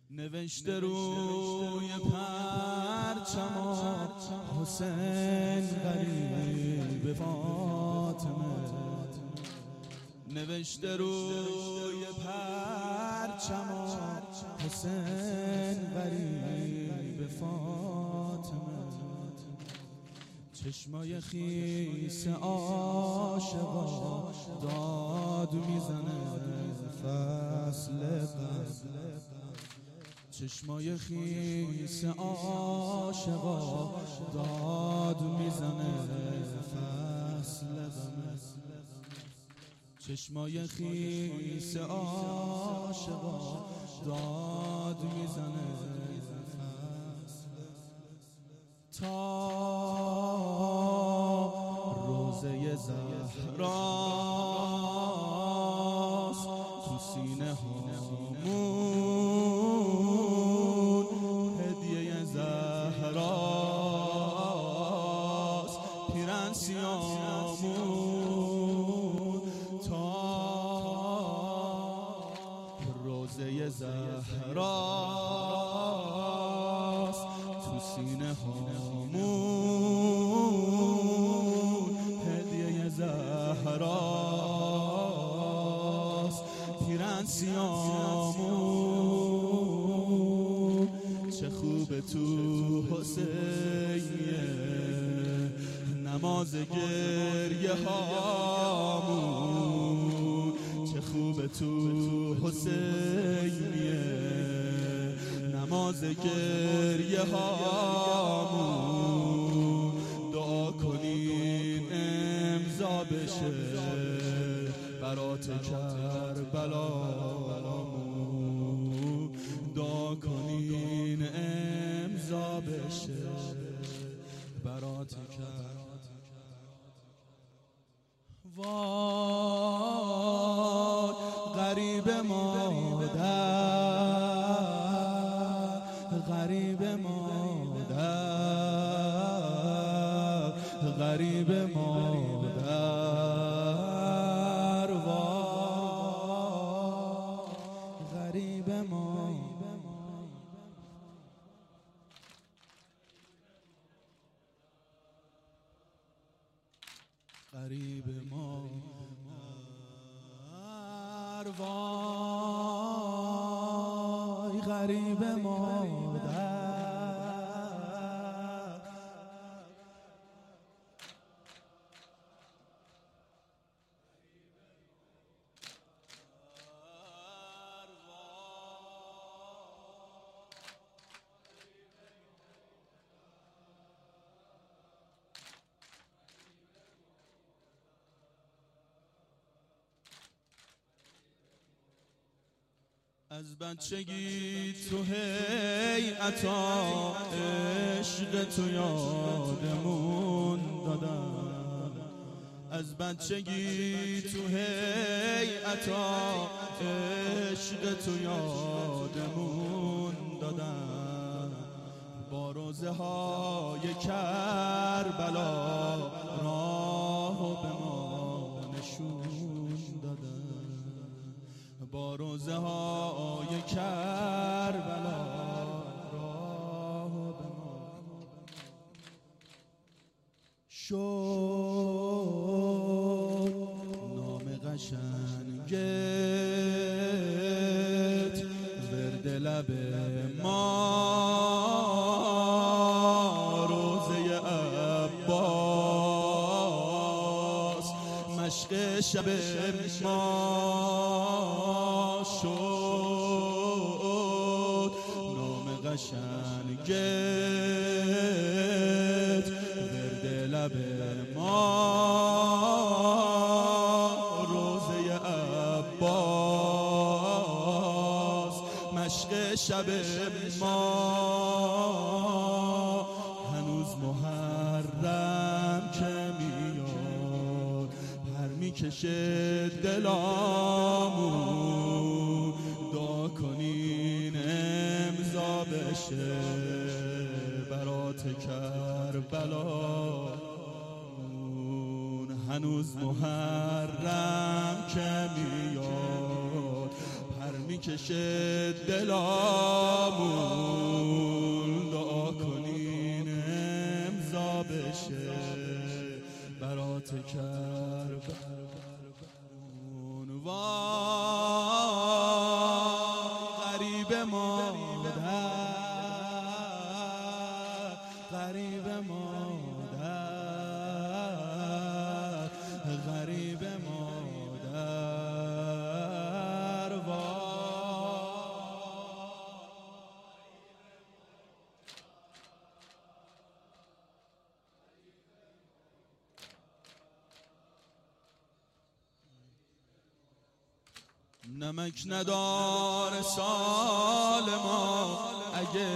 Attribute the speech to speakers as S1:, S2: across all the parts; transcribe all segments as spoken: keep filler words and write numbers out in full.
S1: نوشته روی پرچم حسین غریب فاطمه، نوشته روی پرچم حسین غریب فاطمه، چشمای خیس عاشقا داد میزنه فصل قبل، چشمای خیس عاشقا داد میزنه فصل غم، چشمای خیس عاشقا داد میزنه فصل، تا روزه زهراست تو سینه هامون، هدیه زهراست پیرن سیامون، تا روزه زهراست تو سینه هامون، هدیه زهراست پیرن سیامون، چه خوبه تو حسینیه نماز گریه هامون، چه خوبه تو حسینیه نماز گریه هامون، دعا کنین امضا بشه برات کربلامون، دعا کنین امضا بشه برات کربلامون. وای غریب مادر، غریب مادر، غریب مادر، وای غریب مادر، غریب مادر، وای غریب مادر، از بچگی تو هیئتا عشق تو یادمون دادن، از بچگی تو هیئتا عشق تو یادمون دادن، با روزه های کربلا راهو به ما نشون دادن، با روزه های کربلا راه به ما شد، نام قشنگت ورد لب ما، روزه عباس مشق شب ما شد، نام قشنگت ورد لب ما، روزه عباس مشق شب ما، هنوز محرم که میاد پر میکشه دلامون، دعا کنین امضا بشه برات کربلامون، هنوز محرم که میاد پر میکشه دلامون، دعا کنین امضا بشه برات کربلون. وای غریب مادر، غریب مادر، غریب مادر، وای نمک ندار سال ما اگه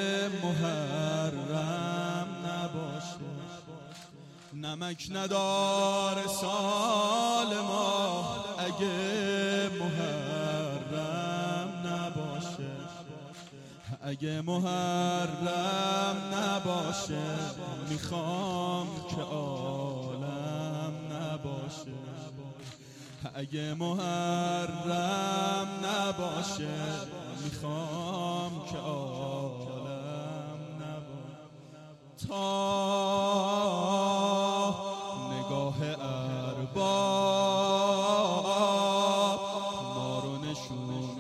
S1: محرم نباشه، نمک ندار سال ما اگه محرم نباشه، اگه محرم نباشه میخوام که عالم نباشه، اگه محرم نباشه میخوام که عالم نباشه. تا نگاه ارباب ما رو نشون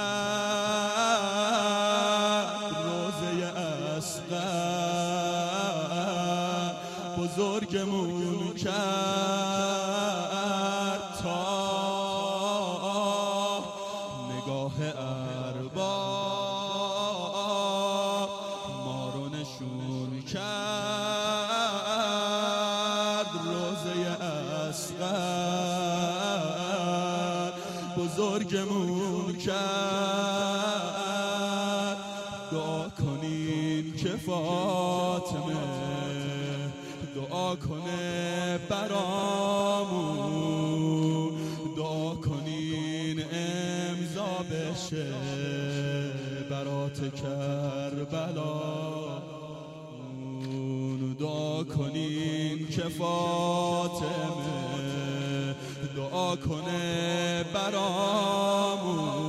S1: کرد، روزه اصغر بزرگمون کرد، تا نگاه ارباب ما رو نشون کرد، روزه اصغر بزرگمون کرد. دعا کنین که فاطمه دعا کنه برامون، دعا کنین امضا بشه برات کربلون. دعا کنین که فاطمه دعا کنه برامون،